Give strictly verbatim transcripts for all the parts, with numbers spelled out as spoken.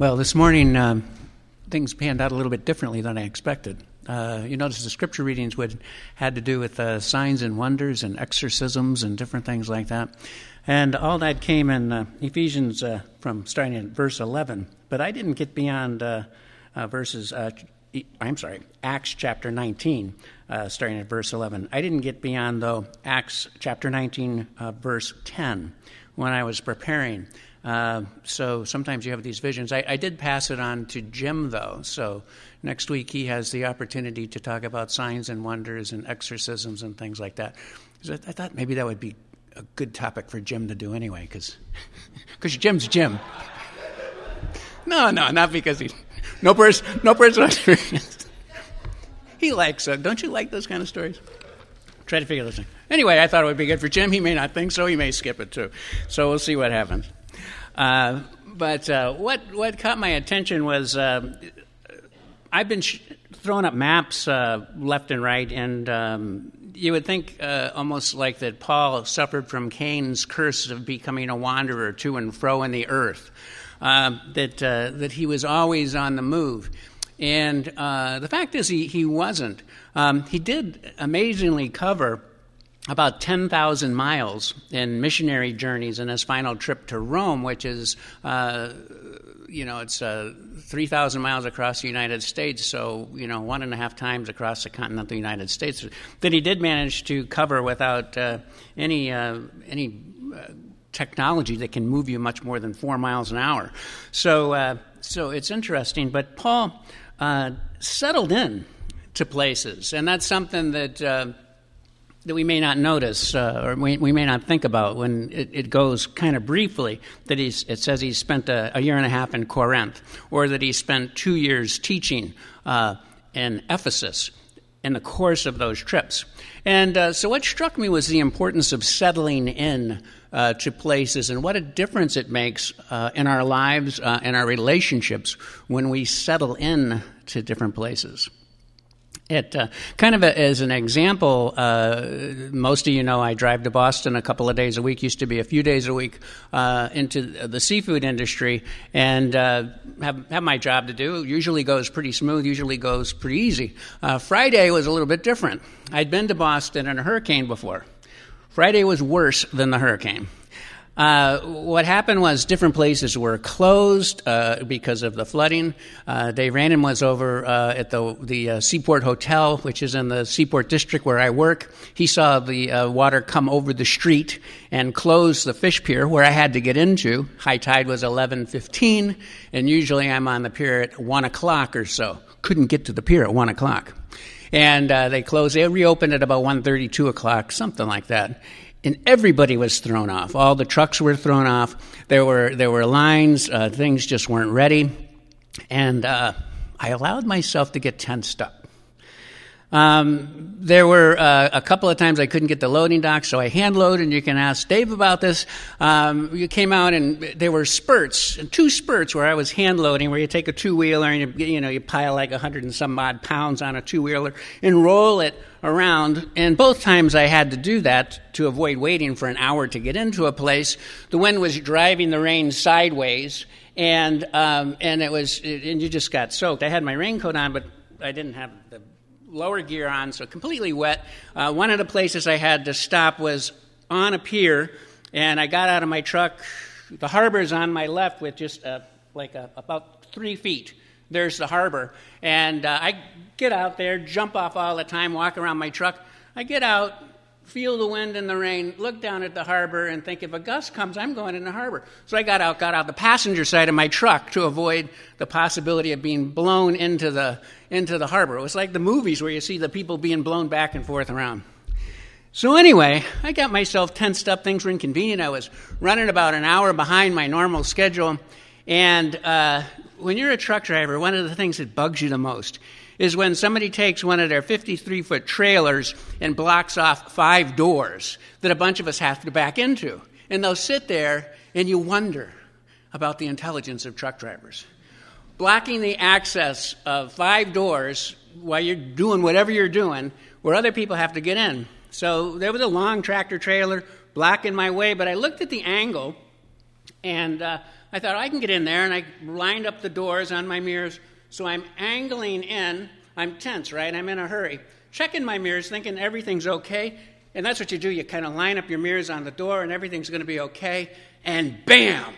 Well, this morning um, things panned out a little bit differently than I expected. Uh, you notice the scripture readings would had to do with uh, signs and wonders and exorcisms and different things like that. And all that came in uh, Ephesians uh, from starting at verse eleven. But I didn't get beyond uh, uh, verses, uh, I'm sorry, Acts chapter nineteen, uh, starting at verse eleven. I didn't get beyond, though, Acts chapter nineteen, uh, verse ten, when I was preparing. Uh, so sometimes you have these visions. I, I did pass it on to Jim, though. So next week he has the opportunity to talk about signs and wonders and exorcisms and things like that. So I, I thought maybe that would be a good topic for Jim to do anyway, because Jim's Jim. No, no, not because he's no person, no personal experience. He likes it. Don't you like those kind of stories? Try to figure this out. Anyway, I thought it would be good for Jim. He may not think so. He may skip it too. So we'll see what happens. Uh, but uh, what what caught my attention was uh, I've been sh- throwing up maps uh, left and right, and um, you would think uh, almost like that Paul suffered from Cain's curse of becoming a wanderer to and fro in the earth, uh, that uh, that he was always on the move. And uh, the fact is he, he wasn't. Um, he did amazingly cover about ten thousand miles in missionary journeys in his final trip to Rome, which is, uh, you know, it's uh, three thousand miles across the United States, so, you know, one and a half times across the continental United States, that he did manage to cover without uh, any, uh, any uh, technology that can move you much more than four miles an hour. So, uh, so it's interesting, but Paul uh, settled in to places, and that's something that... Uh, that we may not notice uh, or we, we may not think about when it, it goes kind of briefly, that he's, it says he spent a, a year and a half in Corinth, or that he spent two years teaching uh, in Ephesus in the course of those trips. And uh, so what struck me was the importance of settling in uh, to places and what a difference it makes uh, in our lives uh, and our relationships when we settle in to different places. It uh, kind of a, as an example, uh, most of you know I drive to Boston a couple of days a week, used to be a few days a week, uh, into the seafood industry, and uh, have, have my job to do. It usually goes pretty smooth, usually goes pretty easy. Uh, Friday was a little bit different. I'd been to Boston in a hurricane before. Friday was worse than the hurricane. Uh, what happened was different places were closed uh, because of the flooding. Uh, Dave Randon was over uh, at the the uh, Seaport Hotel, which is in the Seaport District where I work. He saw the uh, water come over the street and close the fish pier where I had to get into. High tide was eleven fifteen, and usually I'm on the pier at one o'clock or so. Couldn't get to the pier at one o'clock. And uh, they closed. They reopened at about one thirty, two o'clock, something like that. And everybody was thrown off. All the trucks were thrown off. There were there were lines. Uh, things just weren't ready. And uh, I allowed myself to get tensed up. Um, there were uh, a couple of times I couldn't get the loading dock, so I hand loaded, and you can ask Dave about this. Um, you came out, and there were spurts, two spurts where I was hand loading, where you take a two-wheeler and you, you know you pile like a hundred and some odd pounds on a two-wheeler and roll it around. And both times I had to do that to avoid waiting for an hour to get into a place. The wind was driving the rain sideways, and um, and it was and you just got soaked. I had my raincoat on, but I didn't have the lower gear on, so completely wet. Uh, one of the places I had to stop was on a pier, and I got out of my truck. The harbor's on my left with just uh, like a, about three feet. There's the harbor. And uh, I get out there, jump off all the time, walk around my truck. I get out, feel the wind and the rain, look down at the harbor, and think, if a gust comes, I'm going in the harbor. So I got out, got out the passenger side of my truck to avoid the possibility of being blown into the into the harbor. It was like the movies where you see the people being blown back and forth around. So anyway, I got myself tensed up. Things were inconvenient. I was running about an hour behind my normal schedule. And uh, when you're a truck driver, one of the things that bugs you the most is when somebody takes one of their fifty-three foot trailers and blocks off five doors that a bunch of us have to back into. And they'll sit there, and you wonder about the intelligence of truck drivers. Blocking the access of five doors while you're doing whatever you're doing, where other people have to get in. So there was a long tractor trailer blocking my way, but I looked at the angle, And uh, I thought, I can get in there, and I lined up the doors on my mirrors, so I'm angling in. I'm tense, right? I'm in a hurry. Checking my mirrors, thinking everything's okay, and that's what you do. You kind of line up your mirrors on the door, and everything's going to be okay, and bam!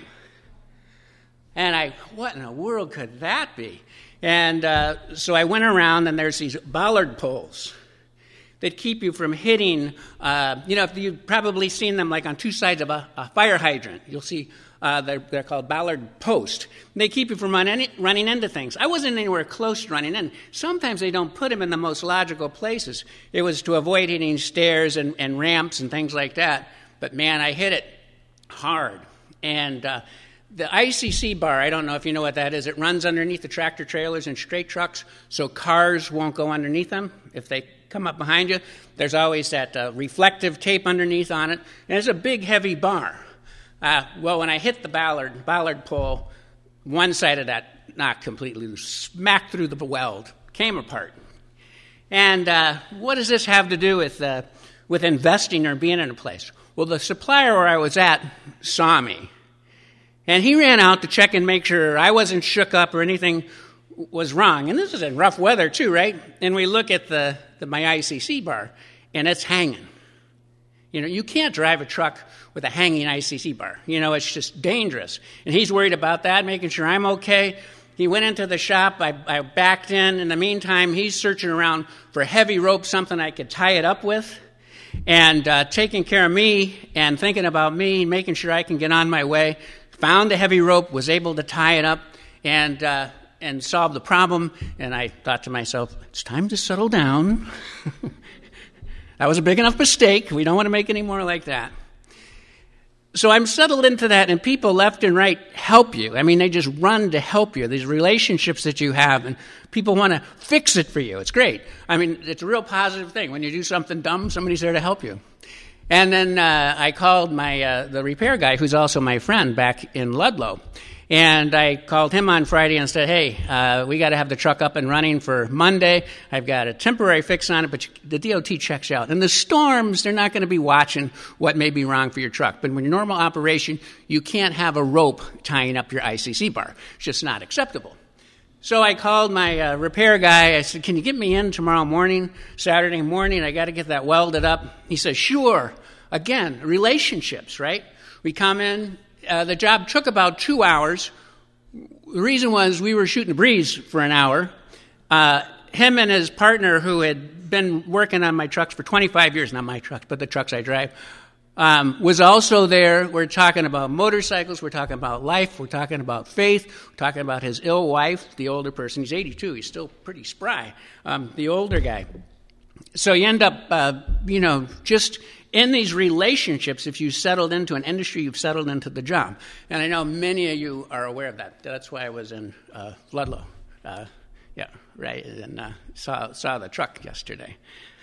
And I, what in the world could that be? And uh, so I went around, and there's these bollard poles that keep you from hitting, uh, you know, you've probably seen them like on two sides of a, a fire hydrant. You'll see uh, they're, they're called bollard posts. They keep you from running, running into things. I wasn't anywhere close to running in. Sometimes they don't put them in the most logical places. It was to avoid hitting stairs and, and ramps and things like that. But, man, I hit it hard. And uh, the I C C bar, I don't know if you know what that is. It runs underneath the tractor trailers and straight trucks so cars won't go underneath them if they come up behind you. There's always that uh, reflective tape underneath on it, and it's a big, heavy bar. Uh, well, when I hit the bollard, bollard pole, one side of that knocked completely loose, smacked through the weld, came apart. And uh, what does this have to do with uh, with investing or being in a place? Well, the supplier where I was at saw me, and he ran out to check and make sure I wasn't shook up or anything was wrong. And this is in rough weather too, right? And we look at the, the my I C C bar, and it's hanging. You know, you can't drive a truck with a hanging I C C bar. You know, it's just dangerous. And he's worried about that, making sure I'm okay. He went into the shop. I, I backed in. In the meantime, he's searching around for heavy rope, something I could tie it up with, and uh, taking care of me and thinking about me, making sure I can get on my way. Found a heavy rope, was able to tie it up, and uh, and solve the problem. And I thought to myself, it's time to settle down. That was a big enough mistake. We don't want to make any more like that. So I'm settled into that, and people left and right help you. I mean, they just run to help you. These relationships that you have, and people want to fix it for you. It's great. I mean, it's a real positive thing. When you do something dumb, somebody's there to help you. And then uh, I called my uh, the repair guy, who's also my friend, back in Ludlow. And I called him on Friday and said, hey, uh, we got to have the truck up and running for Monday. I've got a temporary fix on it, but the D O T checks out. And the storms, they're not going to be watching what may be wrong for your truck. But when your normal operation, you can't have a rope tying up your I C C bar. It's just not acceptable. So I called my uh, repair guy. I said, can you get me in tomorrow morning, Saturday morning? I got to get that welded up. He says, sure. Again, relationships, right? We come in. Uh, the job took about two hours. The reason was we were shooting a breeze for an hour. Uh, him and his partner, who had been working on my trucks for twenty-five years, not my trucks, but the trucks I drive, um, was also there. We're talking about motorcycles. We're talking about life. We're talking about faith. We're talking about his ill wife, the older person. He's eighty-two. He's still pretty spry, um, the older guy. So you end up, uh, you know, just in these relationships, if you settled into an industry, you've settled into the job. And I know many of you are aware of that. That's why I was in uh, Ludlow. Uh, yeah, right, and uh, saw saw the truck yesterday.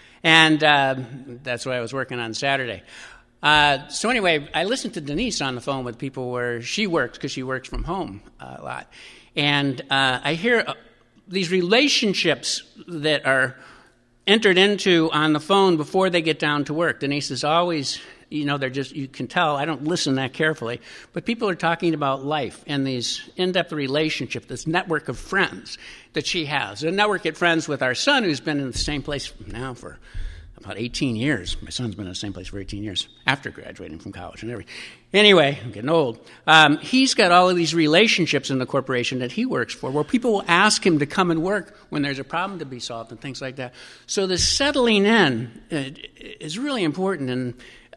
And uh, that's why I was working on Saturday. Uh, so anyway, I listened to Denise on the phone with people where she works, because she works from home uh, a lot. And uh, I hear uh, these relationships that are entered into on the phone before they get down to work. Denise is always, you know, they're just, you can tell, I don't listen that carefully, but people are talking about life and these in-depth relationships, this network of friends that she has. A network of friends with our son, who's been in the same place now for about eighteen years. My son's been in the same place for eighteen years after graduating from college and everything. Anyway, I'm getting old. Um, he's got all of these relationships in the corporation that he works for where people will ask him to come and work when there's a problem to be solved and things like that. So the settling in uh, is really important in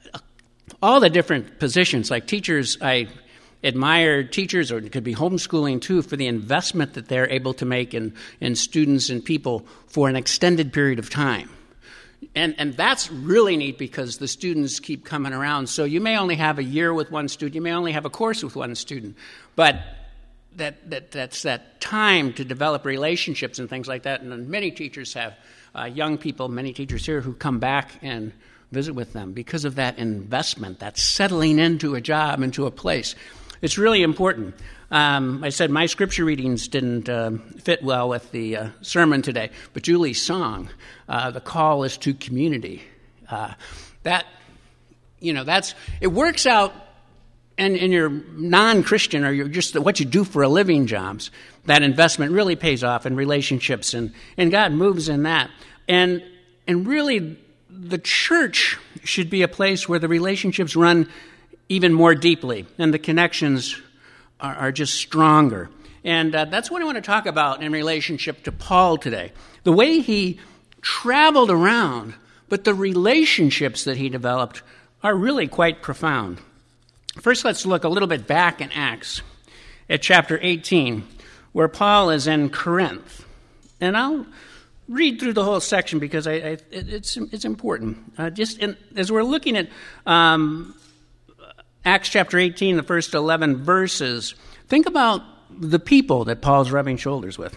all the different positions. Like teachers, I admire teachers, or it could be homeschooling too, for the investment that they're able to make in, in students and people for an extended period of time. And and that's really neat because the students keep coming around. So you may only have a year with one student. You may only have a course with one student. But that, that that's that time to develop relationships and things like that. And many teachers have uh, young people, many teachers here, who come back and visit with them because of that investment, that settling into a job, into a place. It's really important. Um, I said my scripture readings didn't uh, fit well with the uh, sermon today, but Julie's song, uh, the call is to community. Uh, that, you know, that's, it works out and, and you're non-Christian, or you're just what you do for a living jobs, that investment really pays off in relationships, and, and God moves in that. And and really, the church should be a place where the relationships run even more deeply, and the connections are, are just stronger. And uh, that's what I want to talk about in relationship to Paul today. The way he traveled around, but the relationships that he developed are really quite profound. First, let's look a little bit back in Acts at chapter eighteen, where Paul is in Corinth. And I'll read through the whole section because I, I, it, it's it's important. Uh, just in, as we're looking at um, Acts chapter eighteen, the first eleven verses, think about the people that Paul's rubbing shoulders with.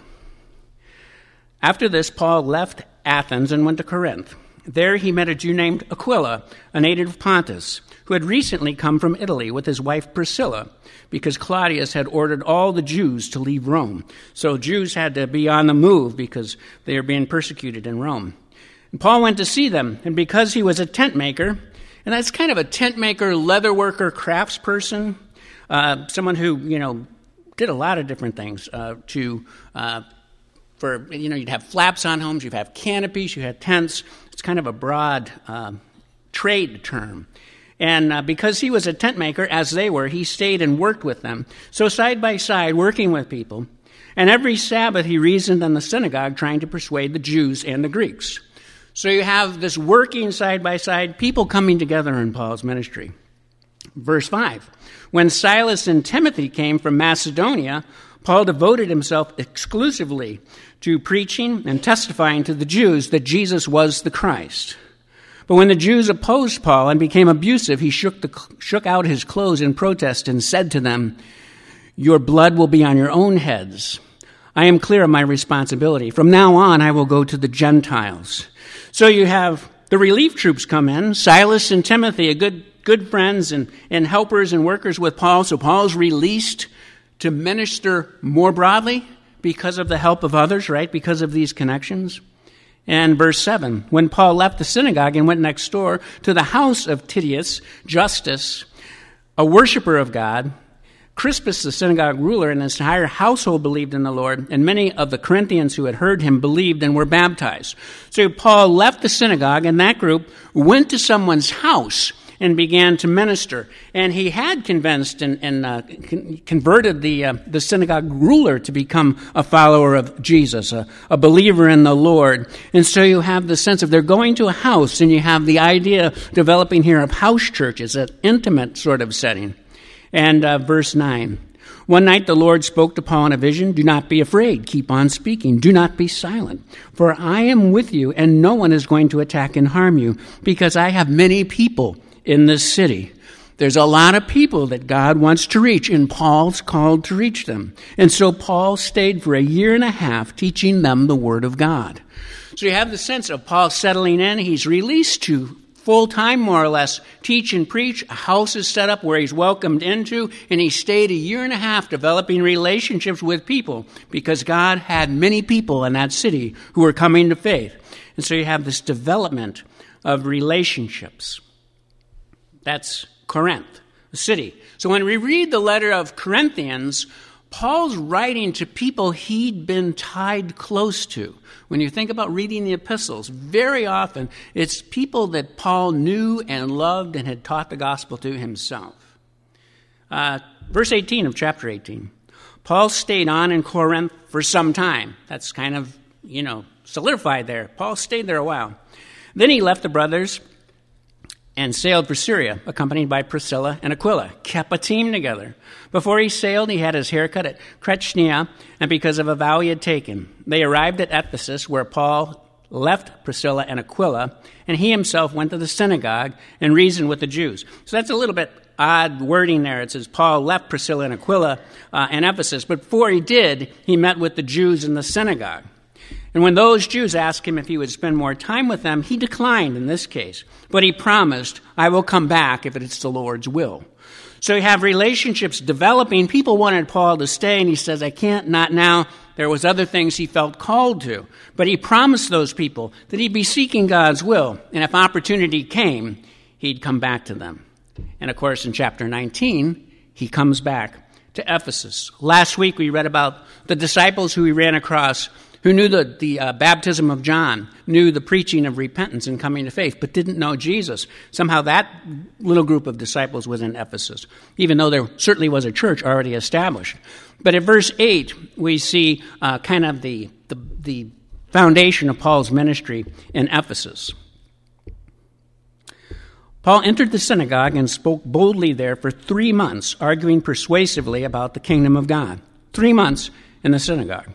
After this, Paul left Athens and went to Corinth. There he met a Jew named Aquila, a native of Pontus, who had recently come from Italy with his wife Priscilla, because Claudius had ordered all the Jews to leave Rome. So Jews had to be on the move because they were being persecuted in Rome. And Paul went to see them, and because he was a tent maker, and that's kind of a tent maker, leather worker, craftsperson, uh, someone who, you know, did a lot of different things uh, to, uh, for, you know, you'd have flaps on homes, you'd have canopies, you had tents. It's kind of a broad uh, trade term. And uh, because he was a tent maker, as they were, he stayed and worked with them. So side by side, working with people. And every Sabbath he reasoned in the synagogue, trying to persuade the Jews and the Greeks. So you have this working side by side, people coming together in Paul's ministry. Verse five, when Silas and Timothy came from Macedonia, Paul devoted himself exclusively to preaching and testifying to the Jews that Jesus was the Christ. But when the Jews opposed Paul and became abusive, he shook, the, shook out his clothes in protest and said to them, "Your blood will be on your own heads. I am clear of my responsibility. From now on, I will go to the Gentiles." So you have the relief troops come in, Silas and Timothy, a good good friends and, and helpers and workers with Paul. So Paul's released to minister more broadly because of the help of others, right? Because of these connections. And verse seven, when Paul left the synagogue and went next door to the house of Titius Justus, a worshiper of God, Crispus, the synagogue ruler, and his entire household believed in the Lord, and many of the Corinthians who had heard him believed and were baptized. So Paul left the synagogue, and that group went to someone's house and began to minister. And he had convinced and, and uh, con- converted the uh, the synagogue ruler to become a follower of Jesus, a, a believer in the Lord. And so you have the sense of they're going to a house, and you have the idea developing here of house churches, an intimate sort of setting. And uh, verse nine, one night the Lord spoke to Paul in a vision, "Do not be afraid, keep on speaking, do not be silent, for I am with you, and no one is going to attack and harm you, because I have many people in this city." There's a lot of people that God wants to reach, and Paul's called to reach them. And so Paul stayed for a year and a half teaching them the Word of God. So you have the sense of Paul settling in. He's released to full-time, more or less, teach and preach. A house is set up where he's welcomed into, and he stayed a year and a half developing relationships with people because God had many people in that city who were coming to faith. And so you have this development of relationships. That's Corinth, the city. So when we read the letter of Corinthians, Paul's writing to people he'd been tied close to. When you think about reading the epistles, very often it's people that Paul knew and loved and had taught the gospel to himself. Uh, verse eighteen of chapter eighteen. Paul stayed on in Corinth for some time. That's kind of, you know, solidified there. Paul stayed there a while. Then he left the brothers and sailed for Syria, accompanied by Priscilla and Aquila, kept a team together. Before he sailed, he had his haircut at Chretchnia, and because of a vow he had taken. They arrived at Ephesus, where Paul left Priscilla and Aquila, and he himself went to the synagogue and reasoned with the Jews. So that's a little bit odd wording there. It says Paul left Priscilla and Aquila uh, in Ephesus, but before he did, he met with the Jews in the synagogue. And when those Jews asked him if he would spend more time with them, he declined in this case. But he promised, "I will come back if it's the Lord's will." So you have relationships developing. People wanted Paul to stay, and he says, "I can't, not now." There was other things he felt called to. But he promised those people that he'd be seeking God's will. And if opportunity came, he'd come back to them. And of course, in chapter nineteen, he comes back to Ephesus. Last week we read about the disciples who he ran across who knew the, the uh, baptism of John, knew the preaching of repentance and coming to faith, but didn't know Jesus. Somehow that little group of disciples was in Ephesus, even though there certainly was a church already established. But at verse eight, we see uh, kind of the, the, the foundation of Paul's ministry in Ephesus. Paul entered the synagogue and spoke boldly there for three months, arguing persuasively about the kingdom of God. Three months in the synagogue.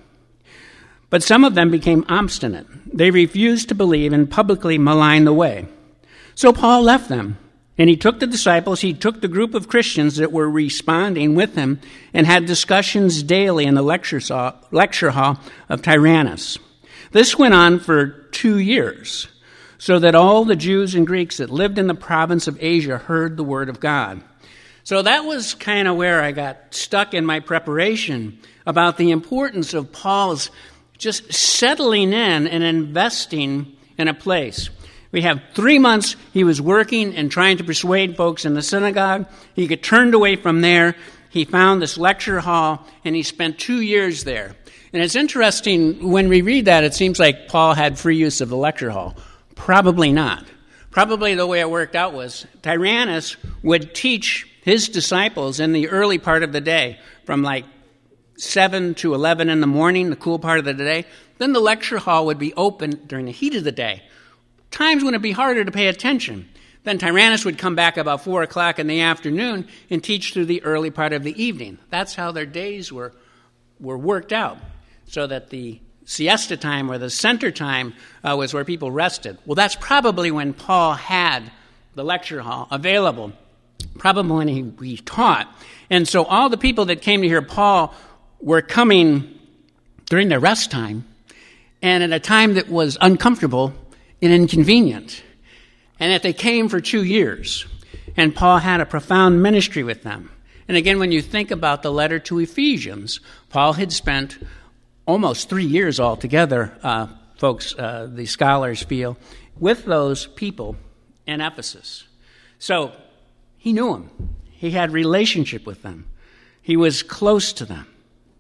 But some of them became obstinate. They refused to believe and publicly maligned the way. So Paul left them, and he took the disciples, he took the group of Christians that were responding with him, and had discussions daily in the lecture hall of Tyrannus. This went on for two years, so that all the Jews and Greeks that lived in the province of Asia heard the word of God. So that was kind of where I got stuck in my preparation about the importance of Paul's just settling in and investing in a place. We have three months he was working and trying to persuade folks in the synagogue. He got turned away from there. He found this lecture hall, and he spent two years there. And it's interesting, when we read that, it seems like Paul had free use of the lecture hall. Probably not. Probably the way it worked out was Tyrannus would teach his disciples in the early part of the day, from like seven to eleven in the morning, the cool part of the day. Then the lecture hall would be open during the heat of the day. Times when it'd be harder to pay attention. Then Tyrannus would come back about four o'clock in the afternoon and teach through the early part of the evening. That's how their days were, were worked out, so that the siesta time or the center time uh, was where people rested. Well, that's probably when Paul had the lecture hall available, probably when he, he taught. And so all the people that came to hear Paul were coming during their rest time and at a time that was uncomfortable and inconvenient. And that they came for two years. And Paul had a profound ministry with them. And again, when you think about the letter to Ephesians, Paul had spent almost three years altogether, uh, folks, uh, the scholars feel, with those people in Ephesus. So he knew them. He had relationship with them. He was close to them.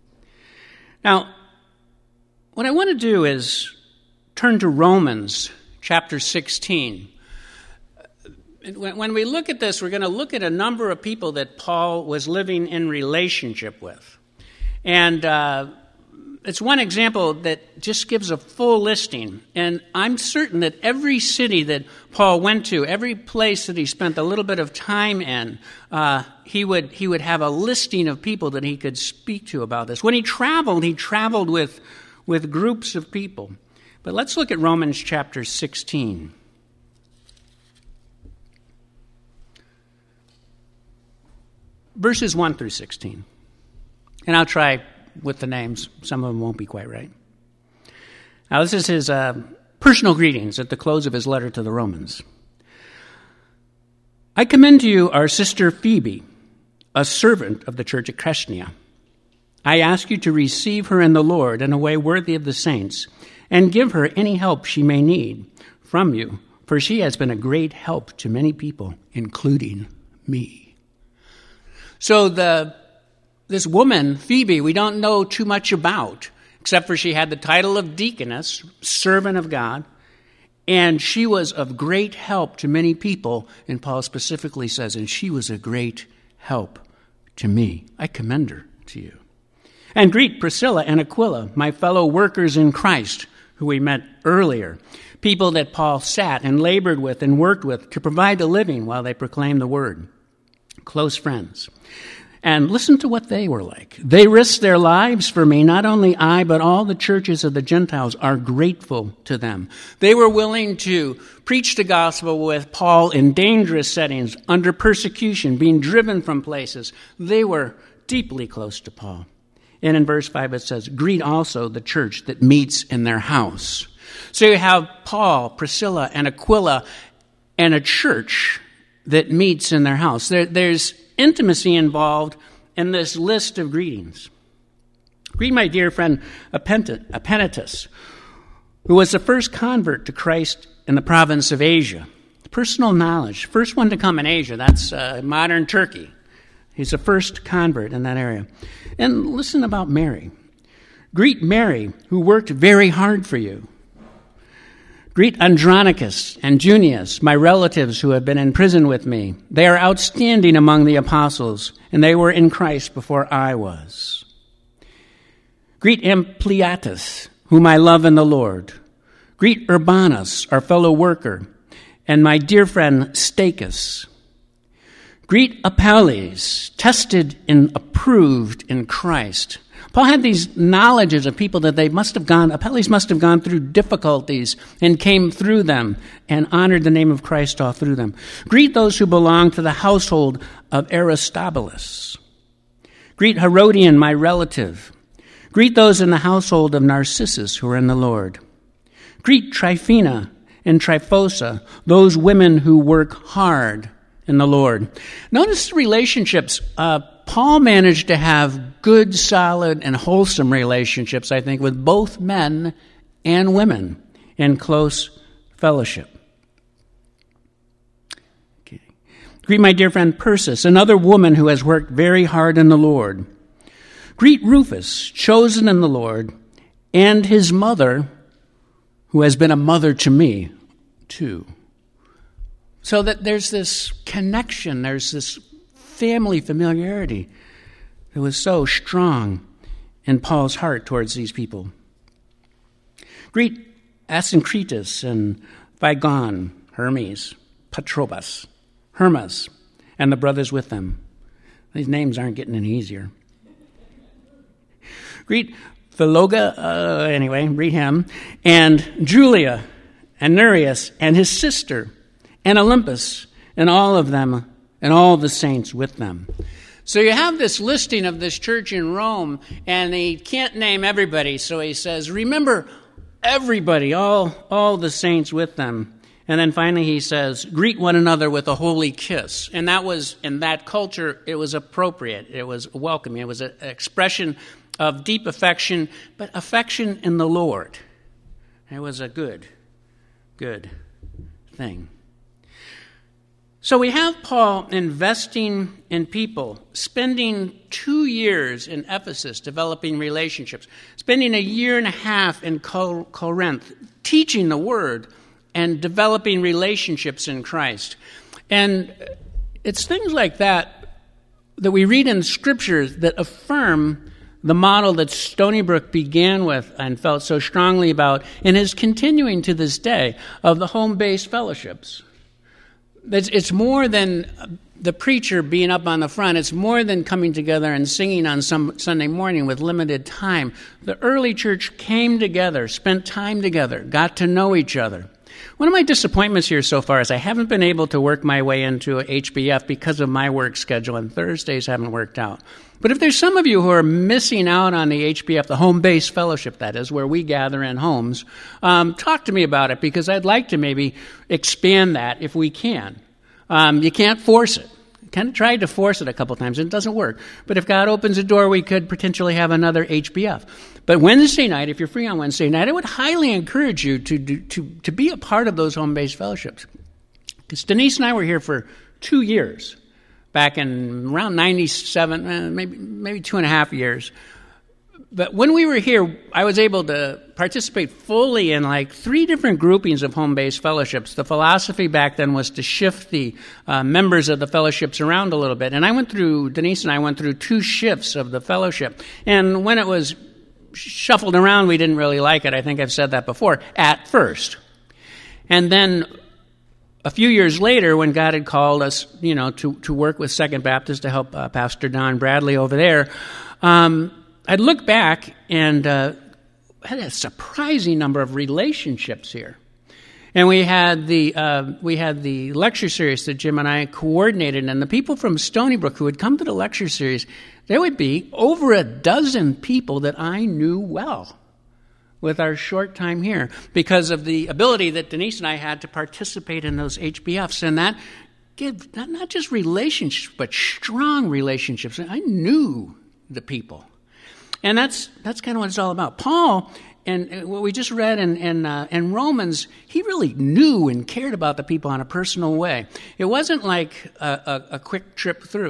Now, what I want to do is turn to Romans chapter sixteen. When we look at this, we're going to look at a number of people that Paul was living in relationship with. And uh, it's one example that just gives a full listing. And I'm certain that every city that Paul went to, every place that he spent a little bit of time in, uh, he would he would have a listing of people that he could speak to about this. When he traveled, he traveled with, with groups of people. But let's look at Romans chapter sixteen. Verses one through sixteen. And I'll try with the names. Some of them won't be quite right. Now, this is his uh, personal greetings at the close of his letter to the Romans. I commend to you our sister Phoebe, a servant of the church at Chesnea. I ask you to receive her in the Lord in a way worthy of the saints, and give her any help she may need from you, for she has been a great help to many people, including me. So the this woman, Phoebe, we don't know too much about, except for she had the title of deaconess, servant of God, and she was of great help to many people, and Paul specifically says, and she was a great help to me. I commend her to you. And greet Priscilla and Aquila, my fellow workers in Christ, who we met earlier, people that Paul sat and labored with and worked with to provide a living while they proclaimed the word. Close friends. And listen to what they were like. They risked their lives for me. Not only I, but all the churches of the Gentiles are grateful to them. They were willing to preach the gospel with Paul in dangerous settings, under persecution, being driven from places. They were deeply close to Paul. And in verse five it says, greet also the church that meets in their house. So you have Paul, Priscilla, and Aquila, and a church that meets in their house. There, there's intimacy involved in this list of greetings. Greet my dear friend Epaenetus, who was the first convert to Christ in the province of Asia. Personal knowledge. First one to come in Asia. That's uh, modern Turkey. He's the first convert in that area. And listen about Mary. Greet Mary, who worked very hard for you. Greet Andronicus and Junius, my relatives who have been in prison with me. They are outstanding among the apostles, and they were in Christ before I was. Greet Ampliatus, whom I love in the Lord. Greet Urbanus, our fellow worker, and my dear friend Stachys. Greet Apelles, tested and approved in Christ. Paul had these knowledges of people that they must have gone, Apelles must have gone through difficulties and came through them and honored the name of Christ all through them. Greet those who belong to the household of Aristobulus. Greet Herodian, my relative. Greet those in the household of Narcissus who are in the Lord. Greet Tryphena and Tryphosa, those women who work hard in the Lord. Notice the relationships. Uh, Paul managed to have good, solid, and wholesome relationships, I think, with both men and women in close fellowship. Okay. Greet my dear friend Persis, another woman who has worked very hard in the Lord. Greet Rufus, chosen in the Lord, and his mother, who has been a mother to me, too. So that there's this connection, there's this family familiarity that was so strong in Paul's heart towards these people. Greet Asyncritus and Phlegon, Hermes, Patrobas, Hermas, and the brothers with them. These names aren't getting any easier. Greet Philoga, uh, anyway, read him, and Julia, and Nereus, and his sister, and Olympus, and all of them, and all the saints with them. So you have this listing of this church in Rome, and he can't name everybody, so he says, remember everybody, all, all the saints with them. And then finally he says, greet one another with a holy kiss. And that was, in that culture, it was appropriate. It was welcoming. It was an expression of deep affection, but affection in the Lord. It was a good, good thing. So we have Paul investing in people, spending two years in Ephesus developing relationships, spending a year and a half in Corinth teaching the word and developing relationships in Christ. And it's things like that that we read in Scriptures that affirm the model that Stony Brook began with and felt so strongly about and is continuing to this day of the home-based fellowships. It's, it's more than the preacher being up on the front. It's more than coming together and singing on some Sunday morning with limited time. The early church came together, spent time together, got to know each other. One of my disappointments here so far is I haven't been able to work my way into a H B F because of my work schedule, and Thursdays haven't worked out. But if there's some of you who are missing out on the H B F, the home-based fellowship, that is, where we gather in homes, um, talk to me about it, because I'd like to maybe expand that if we can. Um, you can't force it. Kind of tried to force it a couple times, and it doesn't work. But if God opens a door, we could potentially have another H B F. But Wednesday night, if you're free on Wednesday night, I would highly encourage you to do, to to be a part of those home-based fellowships. Because Denise and I were here for two years, back in around ninety-seven, uh, maybe maybe two and a half years. But when we were here, I was able to participate fully in like three different groupings of home-based fellowships. The philosophy back then was to shift the uh, members of the fellowships around a little bit. And I went through, Denise and I went through two shifts of the fellowship. And when it was shuffled around, we didn't really like it. I think I've said that before, at first. And then a few years later, when God had called us, you know, to, to work with Second Baptist to help uh, Pastor Don Bradley over there, um, I'd look back and uh, had a surprising number of relationships here. And we had the uh, we had the lecture series that Jim and I coordinated, and the people from Stony Brook who would come to the lecture series, there would be over a dozen people that I knew well with our short time here because of the ability that Denise and I had to participate in those H B Fs, and that gave not, not just relationships, but strong relationships. I knew the people. And that's that's kind of what it's all about. Paul, and what we just read in in, uh, in Romans, he really knew and cared about the people in a personal way. It wasn't like a, a, a quick trip through.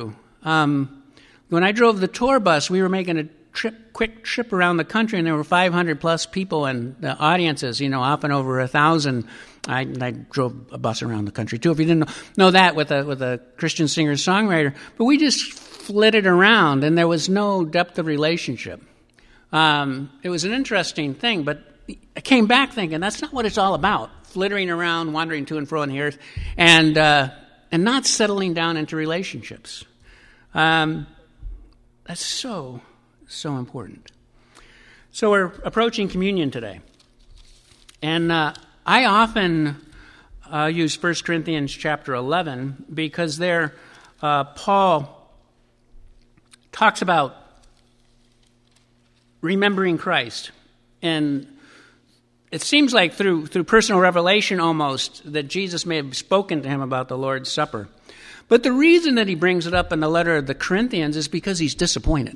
Um, when I drove the tour bus, we were making a trip, quick trip around the country, and there were five hundred plus people and the audiences, you know, often over a thousand. I, I drove a bus around the country too. If you didn't know, know that with a with a Christian singer songwriter, but we just flitted around, and there was no depth of relationship. Um, it was an interesting thing, but I came back thinking that's not what it's all about: flittering around, wandering to and fro on the earth, and uh, and not settling down into relationships. Um, that's so so important. So we're approaching communion today, and uh, I often uh, use First Corinthians chapter eleven because there uh, Paul talks about remembering Christ. And it seems like through through personal revelation almost that Jesus may have spoken to him about the Lord's Supper. But the reason that he brings it up in the letter of the Corinthians is because he's disappointed.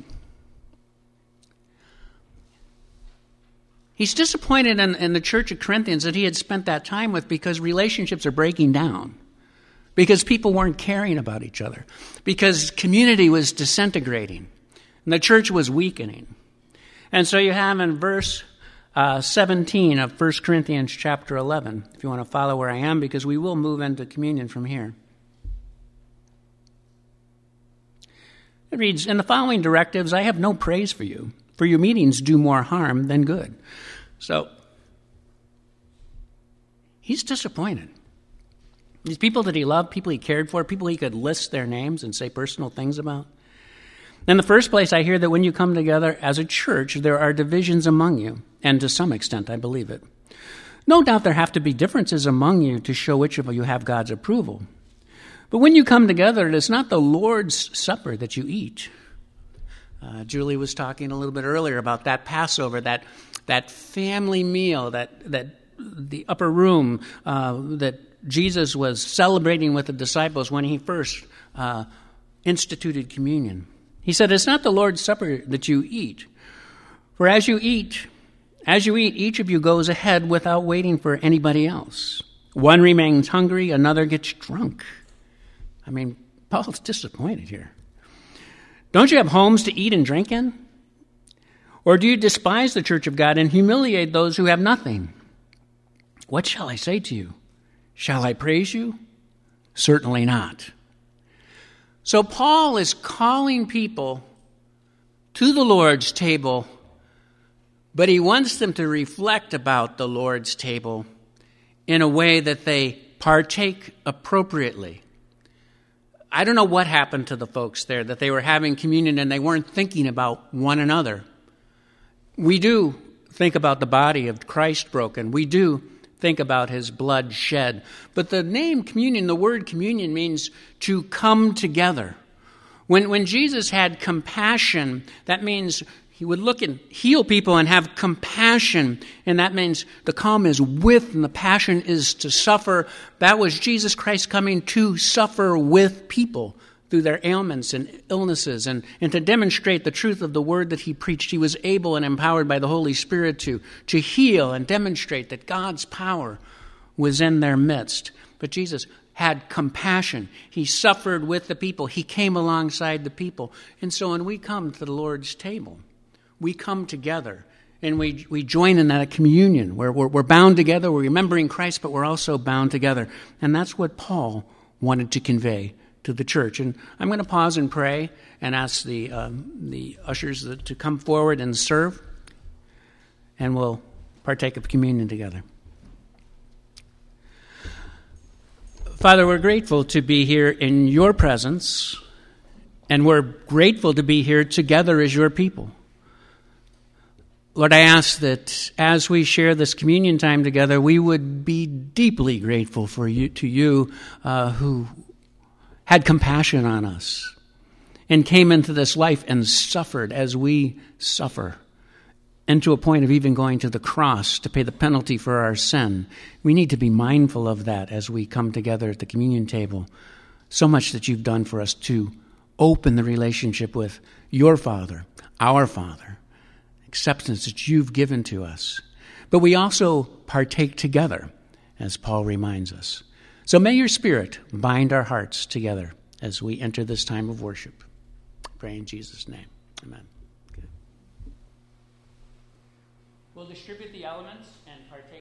He's disappointed in, in the church of Corinthians that he had spent that time with because relationships are breaking down, because people weren't caring about each other, because community was disintegrating, and the church was weakening. And so you have in verse uh, seventeen of First Corinthians chapter eleven, if you want to follow where I am, because we will move into communion from here. It reads, "In the following directives, I have no praise for you, for your meetings do more harm than good." So, he's disappointed. These people that he loved, people he cared for, people he could list their names and say personal things about. In the first place, I hear that when you come together as a church, there are divisions among you, and to some extent, I believe it. No doubt there have to be differences among you to show which of you have God's approval. But when you come together, it is not the Lord's Supper that you eat. Uh, Julie was talking a little bit earlier about that Passover, that that family meal, that that the upper room uh, that Jesus was celebrating with the disciples when he first uh, instituted communion. He said, "It's not the Lord's Supper that you eat, for as you eat, as you eat, each of you goes ahead without waiting for anybody else. One remains hungry, another gets drunk." I mean, Paul's disappointed here. "Don't you have homes to eat and drink in? Or do you despise the church of God and humiliate those who have nothing? What shall I say to you? Shall I praise you? Certainly not." So Paul is calling people to the Lord's table, but he wants them to reflect about the Lord's table in a way that they partake appropriately. I don't know what happened to the folks there, that they were having communion and they weren't thinking about one another. We do think about the body of Christ broken. We do think about his blood shed. But the name communion, the word communion, means to come together. When, when Jesus had compassion, that means he would look and heal people and have compassion. And that means the come is with and the passion is to suffer. That was Jesus Christ coming to suffer with people through their ailments and illnesses, and, and to demonstrate the truth of the word that he preached. He was able and empowered by the Holy Spirit to, to heal and demonstrate that God's power was in their midst. But Jesus had compassion. He suffered with the people. He came alongside the people. And so when we come to the Lord's table, we come together and we we join in that communion where we're, we're bound together. We're remembering Christ, but we're also bound together. And that's what Paul wanted to convey to the church. And I'm going to pause and pray and ask the um, the ushers to come forward and serve, and we'll partake of communion together. Father, we're grateful to be here in your presence, and we're grateful to be here together as your people. Lord, I ask that as we share this communion time together, we would be deeply grateful for you to you uh, who had compassion on us and came into this life and suffered as we suffer, and to a point of even going to the cross to pay the penalty for our sin. We need to be mindful of that as we come together at the communion table. So much that you've done for us to open the relationship with your Father, our Father, acceptance that you've given to us. But we also partake together, as Paul reminds us. So may your Spirit bind our hearts together as we enter this time of worship. Pray in Jesus' name. Amen. Okay. We'll distribute the elements and partake.